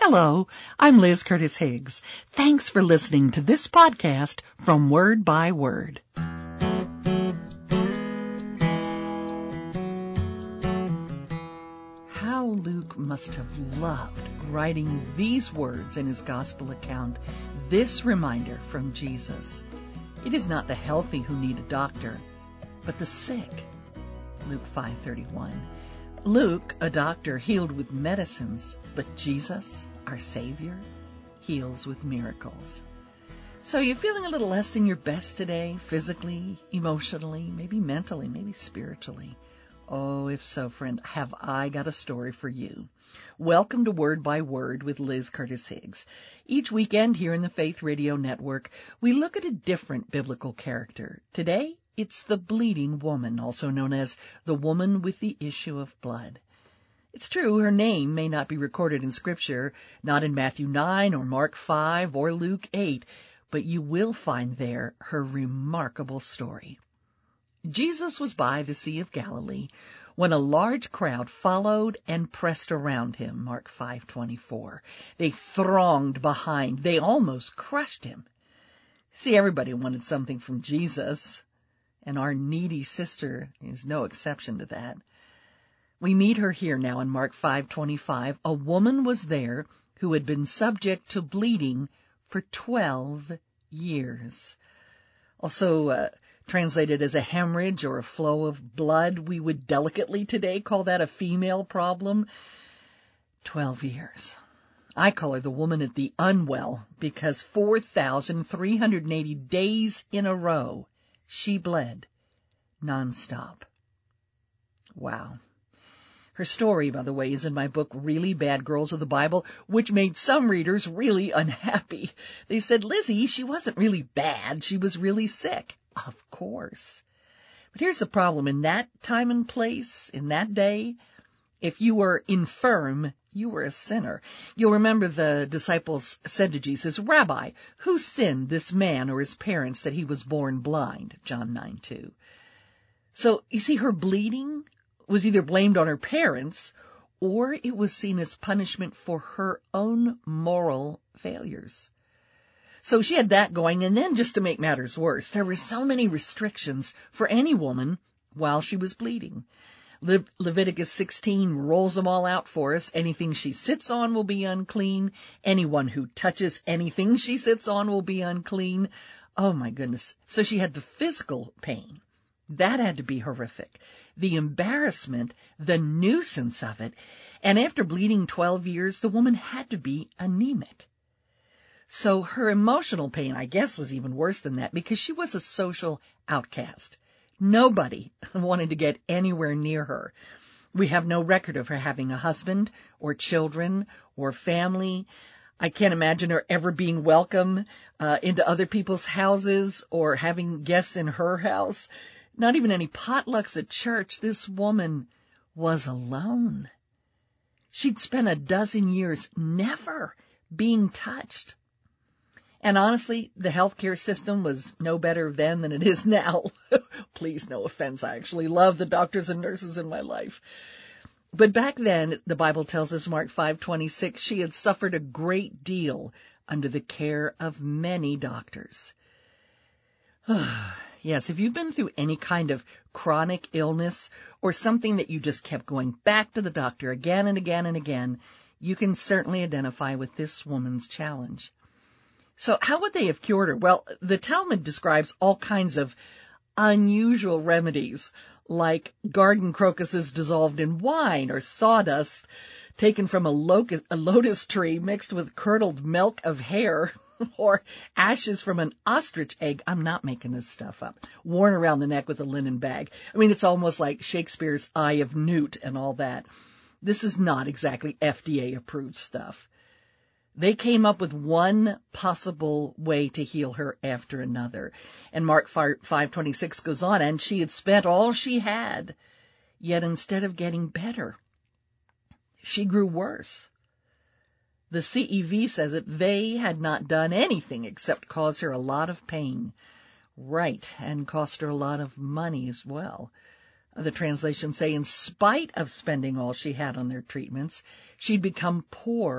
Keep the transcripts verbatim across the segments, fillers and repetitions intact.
Hello, I'm Liz Curtis Higgs. Thanks for listening to this podcast from Word by Word. How Luke must have loved writing these words in his gospel account, this reminder from Jesus. It is not the healthy who need a doctor, but the sick. Luke five thirty-one. Luke, a doctor, healed with medicines, but Jesus, our Savior, heals with miracles. So you're feeling a little less than your best today, physically, emotionally, maybe mentally, maybe spiritually. Oh, if so, friend, have I got a story for you. Welcome to Word by Word with Liz Curtis Higgs. Each weekend here in the Faith Radio Network, we look at a different biblical character. Today, it's the bleeding woman, also known as the woman with the issue of blood. It's true, her name may not be recorded in Scripture, not in Matthew nine or Mark five or Luke eight, but you will find there her remarkable story. Jesus was by the Sea of Galilee when a large crowd followed and pressed around him, Mark five twenty-four. They thronged behind. They almost crushed him. See, everybody wanted something from Jesus, and our needy sister is no exception to that. We meet her here now in Mark five twenty-five. A woman was there who had been subject to bleeding for twelve years. Also uh, translated as a hemorrhage or a flow of blood. We would delicately today call that a female problem. Twelve years. I call her the woman at the unwell because four thousand three hundred eighty days in a row she bled nonstop. Wow. Her story, by the way, is in my book, Really Bad Girls of the Bible, which made some readers really unhappy. They said, Lizzie, she wasn't really bad. She was really sick. Of course. But here's the problem. In that time and place, in that day, if you were infirm, you were a sinner. You'll remember the disciples said to Jesus, Rabbi, who sinned, this man or his parents, that he was born blind? John nine two. So, you see, her bleeding was either blamed on her parents or it was seen as punishment for her own moral failures. So she had that going, and then just to make matters worse, there were so many restrictions for any woman while she was bleeding. Le- Leviticus sixteen rolls them all out for us. Anything she sits on will be unclean. Anyone who touches anything she sits on will be unclean. Oh, my goodness. So she had the physical pain. That had to be horrific. The embarrassment, the nuisance of it. And after bleeding twelve years, the woman had to be anemic. So her emotional pain, I guess, was even worse than that because she was a social outcast. Nobody wanted to get anywhere near her. We have no record of her having a husband or children or family. I can't imagine her ever being welcome uh, into other people's houses or having guests in her house. Not even any potlucks at church. This woman was alone. She'd spent a dozen years never being touched. And honestly, the healthcare system was no better then than it is now. Please, no offense. I actually love the doctors and nurses in my life. But back then, the Bible tells us, Mark five twenty-six, she had suffered a great deal under the care of many doctors. Yes, if you've been through any kind of chronic illness or something that you just kept going back to the doctor again and again and again, you can certainly identify with this woman's challenge. So how would they have cured her? Well, the Talmud describes all kinds of unusual remedies, like garden crocuses dissolved in wine or sawdust taken from a, locus, a lotus tree mixed with curdled milk of hair or ashes from an ostrich egg. I'm not making this stuff up. Worn around the neck with a linen bag. I mean, it's almost like Shakespeare's Eye of Newt and all that. This is not exactly F D A-approved stuff. They came up with one possible way to heal her after another. And Mark five twenty-six goes on, and she had spent all she had. Yet instead of getting better, she grew worse. The C E V says that they had not done anything except cause her a lot of pain. Right, and cost her a lot of money as well. The translations say in spite of spending all she had on their treatments, she'd become poor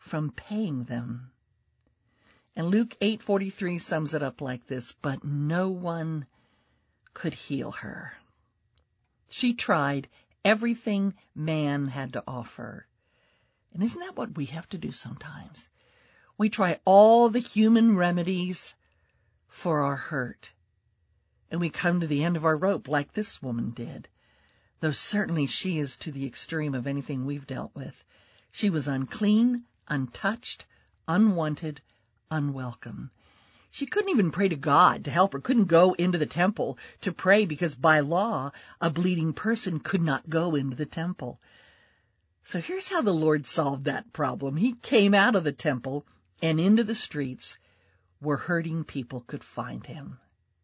from paying them. And Luke eight forty-three sums it up like this, but no one could heal her. She tried everything man had to offer. And isn't that what we have to do sometimes? We try all the human remedies for our hurt. And we come to the end of our rope like this woman did. Though certainly she is to the extreme of anything we've dealt with. She was unclean, untouched, unwanted, unwelcome. She couldn't even pray to God to help her, couldn't go into the temple to pray because by law, a bleeding person could not go into the temple. So here's how the Lord solved that problem. He came out of the temple and into the streets where hurting people could find him.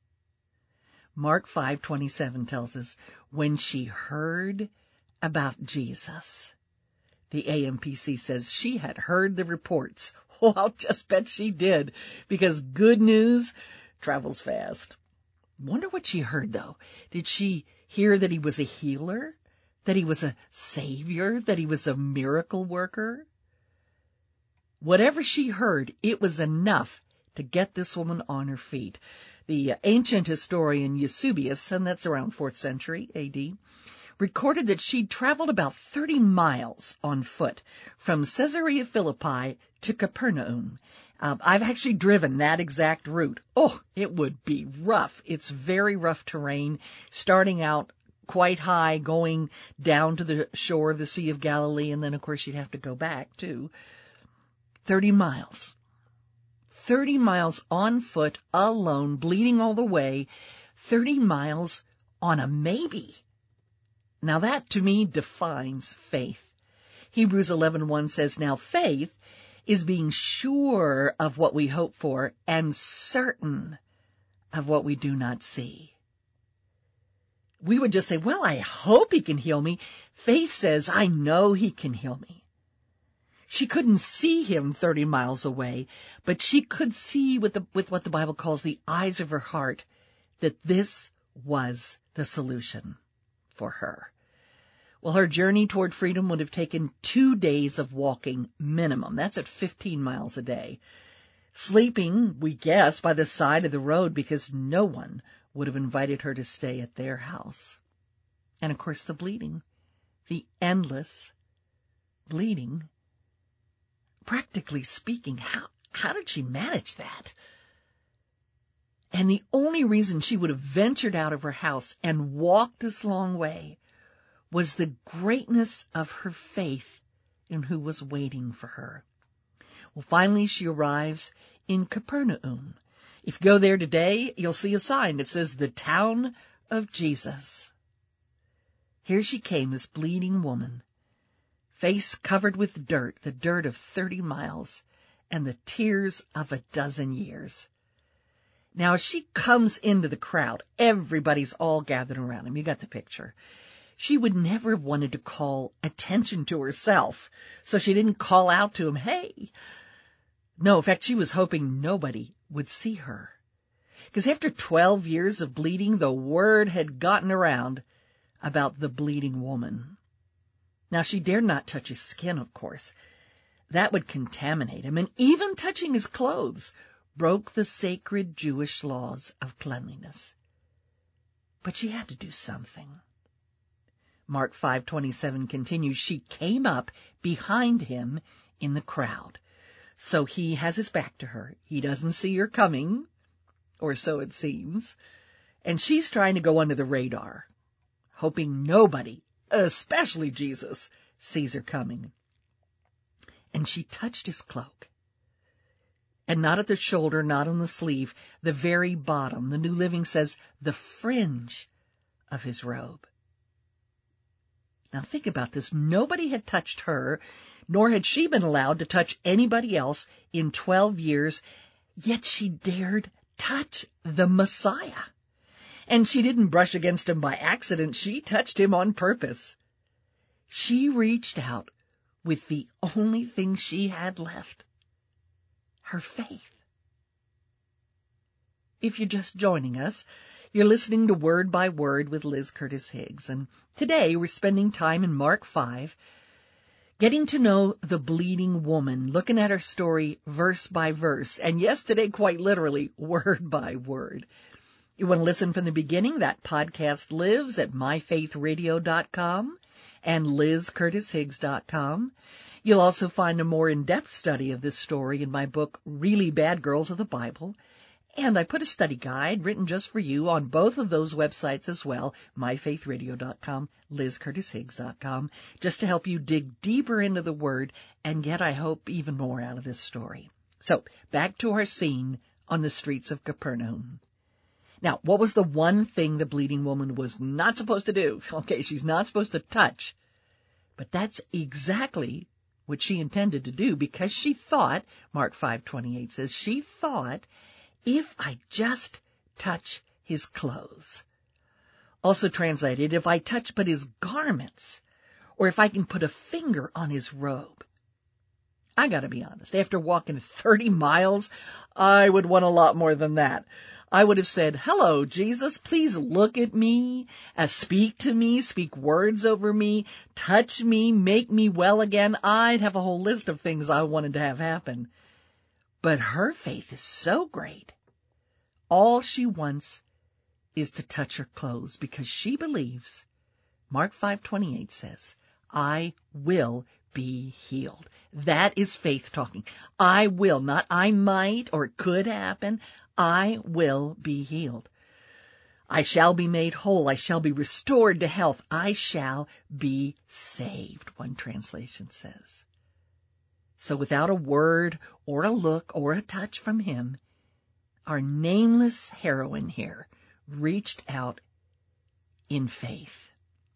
Mark five twenty-seven tells us, when she heard about Jesus, the A M P C says she had heard the reports. Oh, I'll just bet she did, because good news travels fast. Wonder what she heard, though. Did she hear that he was a healer? That he was a savior? That he was a miracle worker? Whatever she heard, it was enough to get this woman on her feet. The ancient historian Eusebius, and that's around fourth century A D, recorded that she'd traveled about thirty miles on foot from Caesarea Philippi to Capernaum. Uh, I've actually driven that exact route. Oh, it would be rough. It's very rough terrain, starting out quite high, going down to the shore of the Sea of Galilee, and then, of course, you'd have to go back, too. Thirty miles. Thirty miles on foot, alone, bleeding all the way. Thirty miles on a maybe. Now that, to me, defines faith. Hebrews eleven one says, now faith is being sure of what we hope for and certain of what we do not see. We would just say, well, I hope he can heal me. Faith says, I know he can heal me. She couldn't see him thirty miles away, but she could see with, the, with what the Bible calls the eyes of her heart that this was the solution for her. Well, her journey toward freedom would have taken two days of walking minimum. That's at fifteen miles a day. Sleeping, we guess, by the side of the road because no one would have invited her to stay at their house. And, of course, the bleeding, the endless bleeding. Practically speaking, how, how did she manage that? And the only reason she would have ventured out of her house and walked this long way was the greatness of her faith in who was waiting for her. Well, finally she arrives in Capernaum. If you go there today, you'll see a sign that says, the town of Jesus. Here she came, this bleeding woman, face covered with dirt, the dirt of thirty miles, and the tears of a dozen years. Now, as she comes into the crowd, everybody's all gathered around him. You got the picture. She would never have wanted to call attention to herself, so she didn't call out to him, hey. No, in fact, she was hoping nobody would see her. Because after twelve years of bleeding, the word had gotten around about the bleeding woman. Now, she dared not touch his skin, of course. That would contaminate him, and even touching his clothes broke the sacred Jewish laws of cleanliness. But she had to do something. Mark five twenty-seven continues, she came up behind him in the crowd. So he has his back to her. He doesn't see her coming, or so it seems. And she's trying to go under the radar, hoping nobody, especially Jesus, sees her coming. And she touched his cloak. And not at the shoulder, not on the sleeve, the very bottom. The New Living says, the fringe of his robe. Now think about this. Nobody had touched her, nor had she been allowed to touch anybody else in twelve years, yet she dared touch the Messiah. And she didn't brush against him by accident. She touched him on purpose. She reached out with the only thing she had left, her faith. If you're just joining us, you're listening to Word by Word with Liz Curtis Higgs. And today we're spending time in Mark five, Getting to know the bleeding woman, looking at her story verse by verse, and yes, today quite literally, word by word. You want to listen from the beginning? That podcast lives at my faith radio dot com and liz curtis higgs dot com. You'll also find a more in-depth study of this story in my book, Really Bad Girls of the Bible. And I put a study guide written just for you on both of those websites as well, my faith radio dot com, liz curtis higgs dot com, just to help you dig deeper into the Word and get, I hope, even more out of this story. So, back to our scene on the streets of Capernaum. Now, what was the one thing the bleeding woman was not supposed to do? Okay, she's not supposed to touch. But that's exactly what she intended to do, because she thought, Mark five twenty-eight says, she thought, if I just touch his clothes. Also translated, if I touch but his garments, or if I can put a finger on his robe. I gotta be honest, after walking thirty miles, I would want a lot more than that. I would have said, hello, Jesus, please look at me, uh, speak to me, speak words over me, touch me, make me well again. I'd have a whole list of things I wanted to have happen. But her faith is so great. All she wants is to touch her clothes, because she believes, Mark five twenty-eight says, I will be healed. That is faith talking. I will, not I might or it could happen. I will be healed. I shall be made whole. I shall be restored to health. I shall be saved, one translation says. So without a word or a look or a touch from him, our nameless heroine here reached out in faith.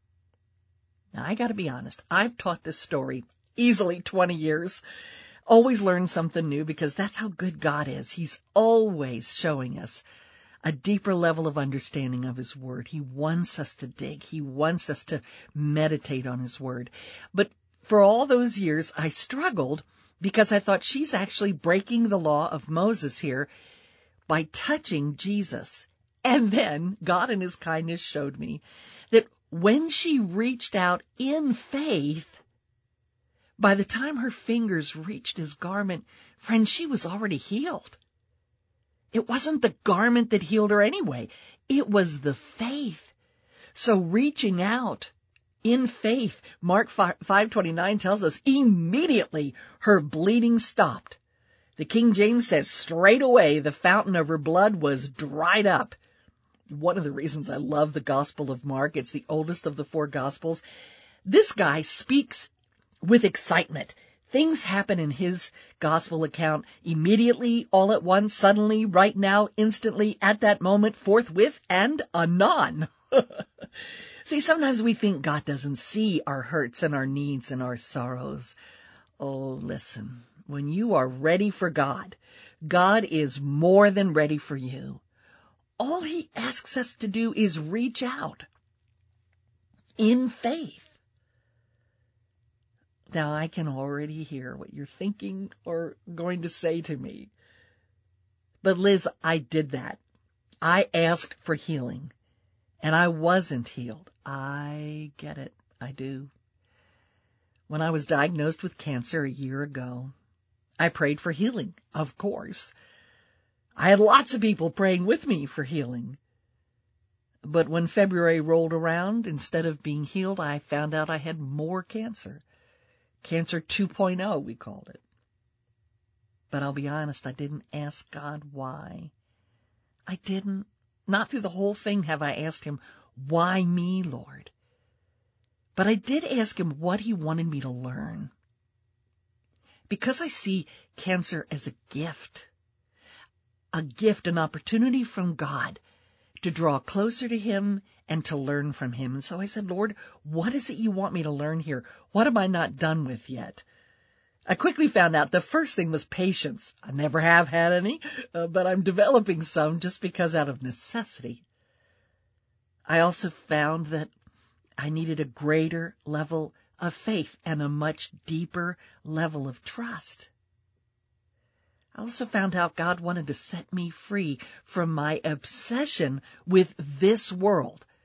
Now, I got to be honest. I've taught this story easily twenty years. Always learn something new, because that's how good God is. He's always showing us a deeper level of understanding of his word. He wants us to dig. He wants us to meditate on his word. But for all those years, I struggled because I thought she's actually breaking the law of Moses here by touching Jesus. And then God in his kindness showed me that when she reached out in faith, by the time her fingers reached his garment, friend, she was already healed. It wasn't the garment that healed her anyway. It was the faith. So reaching out in faith, Mark five twenty-nine tells us, immediately her bleeding stopped. The King James says, straight away the fountain of her blood was dried up. One of the reasons I love the Gospel of Mark, it's the oldest of the four Gospels. This guy speaks with excitement. Things happen in his Gospel account immediately, all at once, suddenly, right now, instantly, at that moment, forthwith, and anon. See, sometimes we think God doesn't see our hurts and our needs and our sorrows. Oh, listen, when you are ready for God, God is more than ready for you. All he asks us to do is reach out in faith. Now, I can already hear what you're thinking or going to say to me. But Liz, I did that. I asked for healing, and I wasn't healed. I get it. I do. When I was diagnosed with cancer a year ago, I prayed for healing, of course. I had lots of people praying with me for healing. But when February rolled around, instead of being healed, I found out I had more cancer. Cancer two point oh, we called it. But I'll be honest, I didn't ask God why. I didn't. Not through the whole thing have I asked him, why me, Lord? But I did ask him what he wanted me to learn. Because I see cancer as a gift. A gift, an opportunity from God to draw closer to him and to learn from him. And so I said, Lord, what is it you want me to learn here? What am I not done with yet? I quickly found out the first thing was patience. I never have had any, uh, but I'm developing some just because out of necessity. I also found that I needed a greater level of faith and a much deeper level of trust. I also found out God wanted to set me free from my obsession with this world,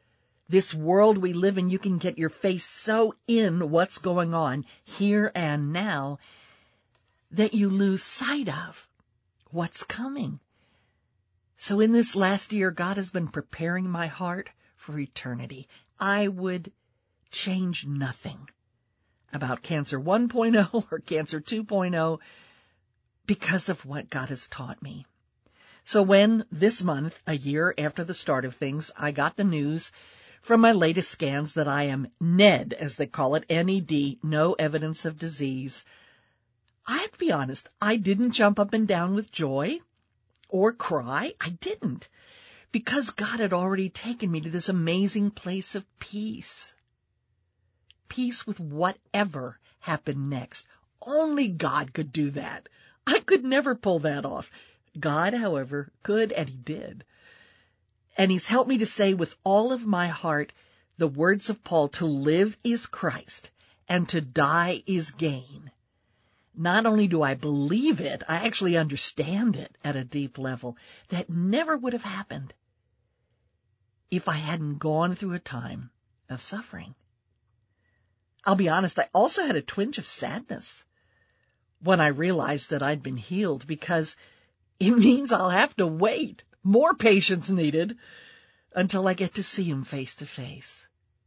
This world we live in, you can get your face so in what's going on here and now that you lose sight of what's coming. So in this last year, God has been preparing my heart for eternity. I would change nothing about Cancer one point oh or Cancer two point oh because of what God has taught me. So when this month, a year after the start of things, I got the news from my latest scans that I am N E D, as they call it, N E D, no evidence of disease, I have to be honest, I didn't jump up and down with joy or cry. I didn't, because God had already taken me to this amazing place of peace. Peace with whatever happened next. Only God could do that. I could never pull that off. God, however, could, and he did. And he's helped me to say with all of my heart the words of Paul, to live is Christ and to die is gain. Not only do I believe it, I actually understand it at a deep level. That never would have happened if I hadn't gone through a time of suffering. I'll be honest, I also had a twinge of sadness when I realized that I'd been healed, because it means I'll have to wait, more patience needed, until I get to see him face to face.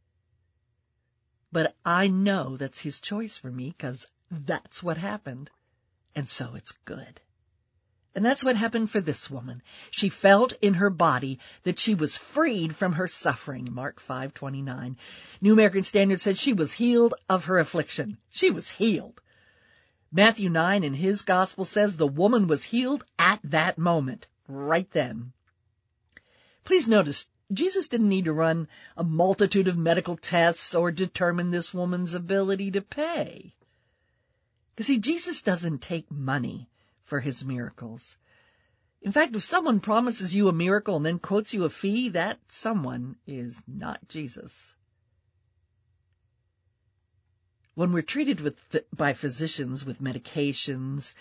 But I know that's his choice for me, because that's what happened, and so it's good. And that's what happened for this woman. She felt in her body that she was freed from her suffering, Mark five twenty-nine. New American Standard said she was healed of her affliction. She was healed. Matthew nine in his gospel says the woman was healed at that moment, right then. Please notice, Jesus didn't need to run a multitude of medical tests or determine this woman's ability to pay. You see, Jesus doesn't take money for his miracles. In fact, if someone promises you a miracle and then quotes you a fee, that someone is not Jesus. When we're treated with, by physicians with medications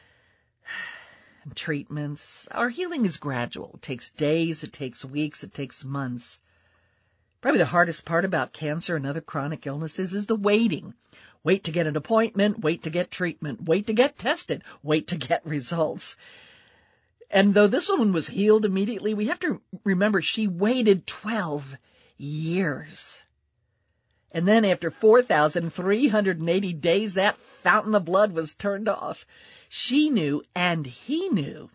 and treatments, our healing is gradual. It takes days, it takes weeks, it takes months. Probably the hardest part about cancer and other chronic illnesses is the waiting. Wait to get an appointment, wait to get treatment, wait to get tested, wait to get results. And though this woman was healed immediately, we have to remember she waited twelve years. And then after four thousand three hundred eighty days, that fountain of blood was turned off. She knew and he knew,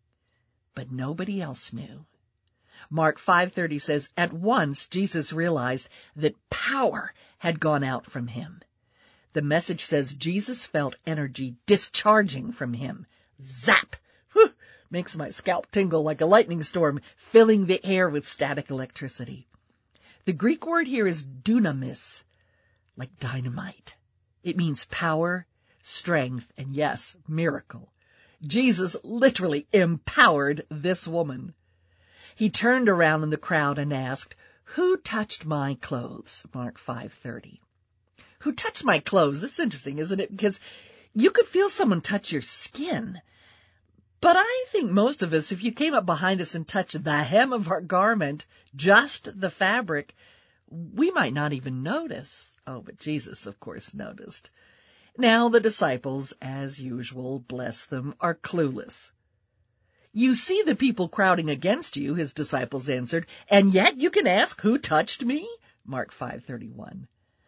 but nobody else knew. Mark five thirty says, at once Jesus realized that power had gone out from him. The Message says Jesus felt energy discharging from him. Zap! Whew! Makes my scalp tingle like a lightning storm, filling the air with static electricity. The Greek word here is dunamis, like dynamite. It means power, strength, and yes, miracle. Jesus literally empowered this woman. He turned around in the crowd and asked, who touched my clothes? Mark five thirty. Who touched my clothes? That's interesting, isn't it? Because you could feel someone touch your skin. But I think most of us, if you came up behind us and touched the hem of our garment, just the fabric, we might not even notice. Oh, but Jesus, of course, noticed. Now the disciples, as usual, bless them, are clueless. You see the people crowding against you, his disciples answered, and yet you can ask, who touched me? Mark five thirty-one.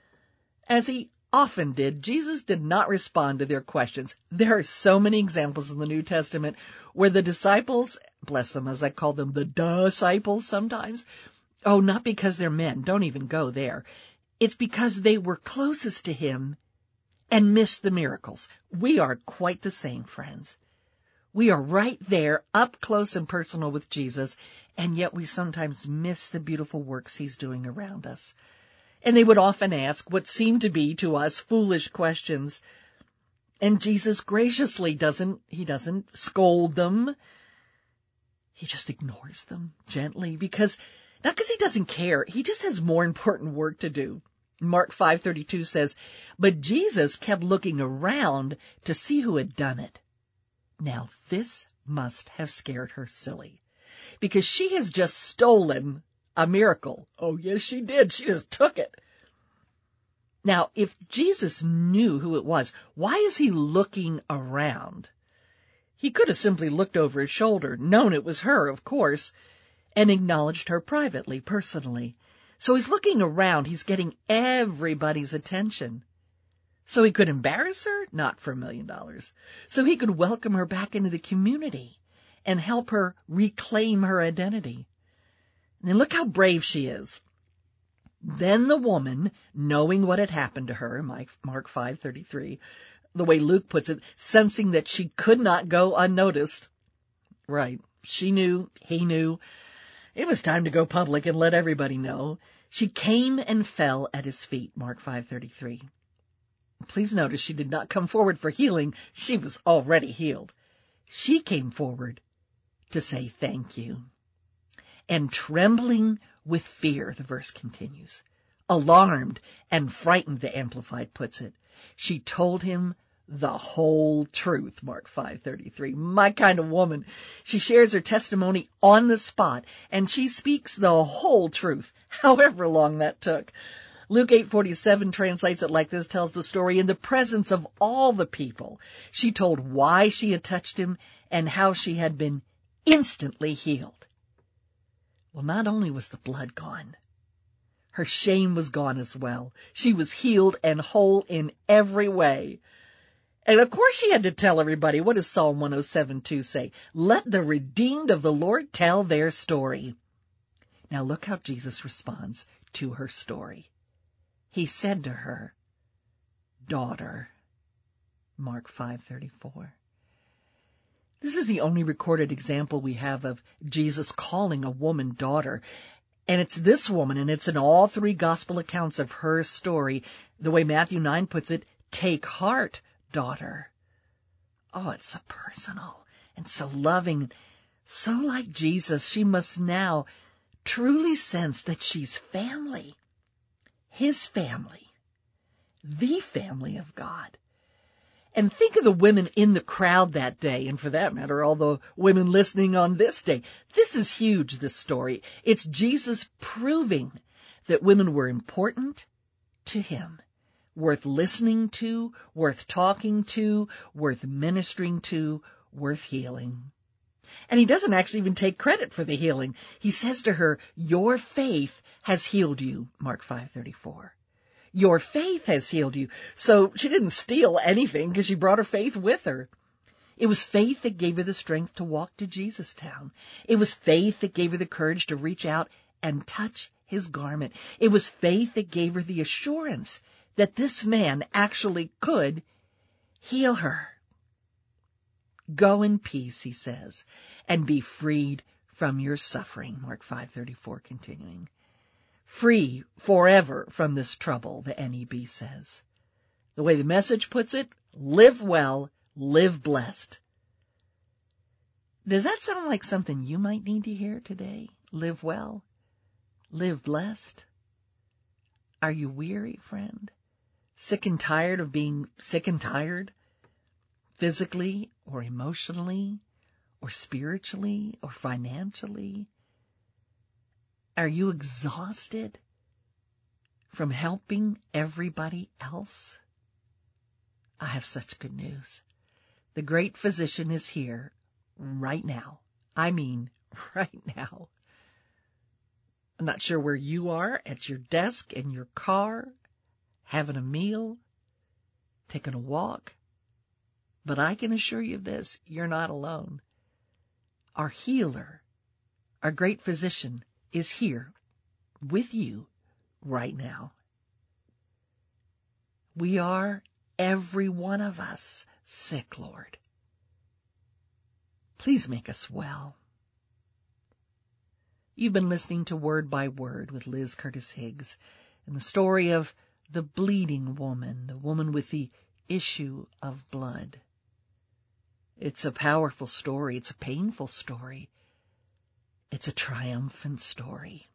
As he often did, Jesus did not respond to their questions. There are so many examples in the New Testament where the disciples, bless them as I call them, the disciples sometimes, oh, not because they're men, don't even go there. It's because they were closest to him and missed the miracles. We are quite the same, friends. We are right there, up close and personal with Jesus, and yet we sometimes miss the beautiful works he's doing around us. And they would often ask what seemed to be to us foolish questions. And Jesus graciously doesn't, he doesn't scold them. He just ignores them gently because, not because he doesn't care, he just has more important work to do. Mark five thirty-two says, but Jesus kept looking around to see who had done it. Now this must have scared her silly, because she has just stolen a miracle. Oh, yes, she did. She just took it. Now, if Jesus knew who it was, why is he looking around? He could have simply looked over his shoulder, known it was her, of course, and acknowledged her privately, personally. So he's looking around. He's getting everybody's attention. So he could embarrass her? Not for a million dollars. So he could welcome her back into the community and help her reclaim her identity. And then look how brave she is. Then the woman, knowing what had happened to her, Mark five thirty-three, the way Luke puts it, sensing that she could not go unnoticed. Right. She knew, he knew. It was time to go public and let everybody know. She came and fell at his feet, Mark five thirty-three. Please notice she did not come forward for healing. She was already healed. She came forward to say thank you. And trembling with fear, the verse continues, alarmed and frightened, the Amplified puts it, she told him the whole truth, Mark five thirty-three. My kind of woman. She shares her testimony on the spot, and she speaks the whole truth, however long that took. Luke eight forty-seven translates it like this, tells the story, in the presence of all the people. She told why she had touched him and how she had been instantly healed. Well, not only was the blood gone, her shame was gone as well. She was healed and whole in every way. And of course she had to tell everybody. What does Psalm one oh seven two say? Let the redeemed of the Lord tell their story. Now look how Jesus responds to her story. He said to her, daughter, Mark five thirty-four. This is the only recorded example we have of Jesus calling a woman daughter. And it's this woman, and it's in all three gospel accounts of her story. The way Matthew nine puts it, take heart, daughter. Oh, it's so personal and so loving. So like Jesus, she must now truly sense that she's family. His family. The family of God. And think of the women in the crowd that day, and for that matter, all the women listening on this day. This is huge, this story. It's Jesus proving that women were important to him, worth listening to, worth talking to, worth ministering to, worth healing. And he doesn't actually even take credit for the healing. He says to her, your faith has healed you, Mark five thirty-four. Your faith has healed you. So she didn't steal anything because she brought her faith with her. It was faith that gave her the strength to walk to Jesus Town. It was faith that gave her the courage to reach out and touch his garment. It was faith that gave her the assurance that this man actually could heal her. Go in peace, he says, and be freed from your suffering, Mark five thirty-four continuing. Free forever from this trouble, the N E B says. The way the Message puts it, live well, live blessed. Does that sound like something you might need to hear today? Live well, live blessed. Are you weary, friend? Sick and tired of being sick and tired? Physically or emotionally or spiritually or financially? Are you exhausted from helping everybody else? I have such good news. The great physician is here right now. I mean, right now. I'm not sure where you are, at your desk, in your car, having a meal, taking a walk. But I can assure you of this, you're not alone. Our healer, our great physician, is here with you right now. We are, every one of us, sick, Lord. Please make us well. You've been listening to Word by Word with Liz Curtis Higgs, and the story of the bleeding woman, the woman with the issue of blood. It's a powerful story. It's a painful story. It's a triumphant story.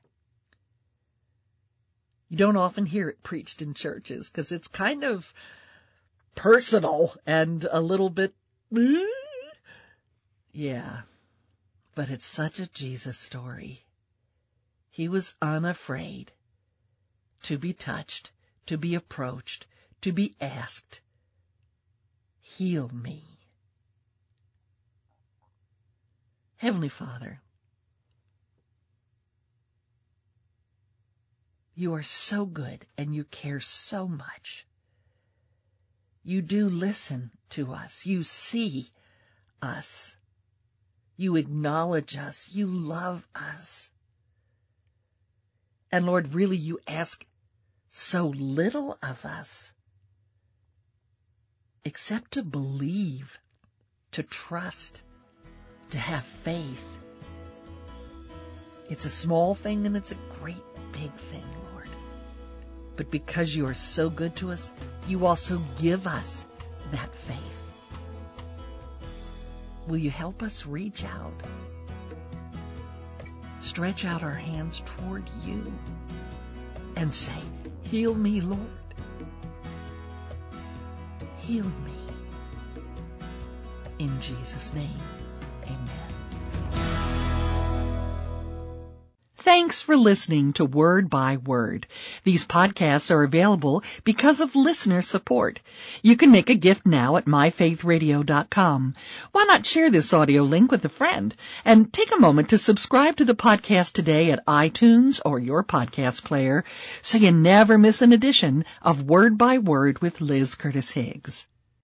You don't often hear it preached in churches because it's kind of personal and a little bit, yeah, but it's such a Jesus story. He was unafraid to be touched, to be approached, to be asked, heal me. Heavenly Father, you are so good and you care so much. You do listen to us. You see us. You acknowledge us. You love us. And Lord, really you ask so little of us, except to believe, to trust, to have faith. It's a small thing and it's a great big thing, Lord. But because you are so good to us, you also give us that faith. Will you help us reach out? Stretch out our hands toward you and say, heal me, Lord. Heal me. In Jesus' name, amen. Thanks for listening to Word by Word. These podcasts are available because of listener support. You can make a gift now at my faith radio dot com. Why not share this audio link with a friend? And take a moment to subscribe to the podcast today at iTunes or your podcast player so you never miss an edition of Word by Word with Liz Curtis Higgs.